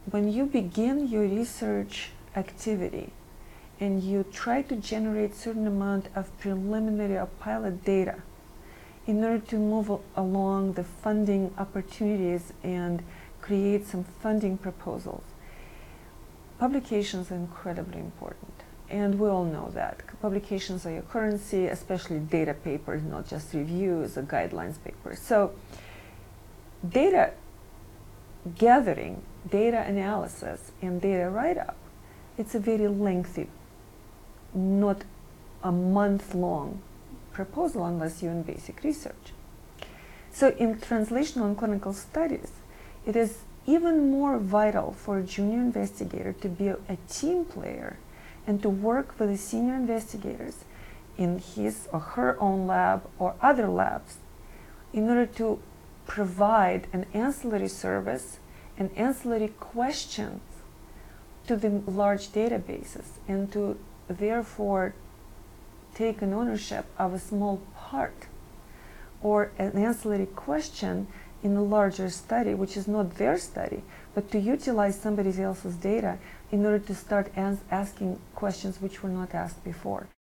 when you begin your research activity and you try to generate certain amount of preliminary or pilot data in order to move along the funding opportunities and create some funding proposals, publications are incredibly important. And we all know that. Publications are your currency, especially data papers, not just reviews or guidelines papers. So data gathering, data analysis, and data write-up, it's a very lengthy, not a month-long proposal unless you're in basic research. So in translational and clinical studies, it is even more vital for a junior investigator to be a team player and to work with the senior investigators in his or her own lab or other labs in order to provide an ancillary service and ancillary questions to the large databases, and to therefore take an ownership of a small part or an ancillary question in a larger study, which is not their study, but to utilize somebody else's data in order to start asking questions which were not asked before.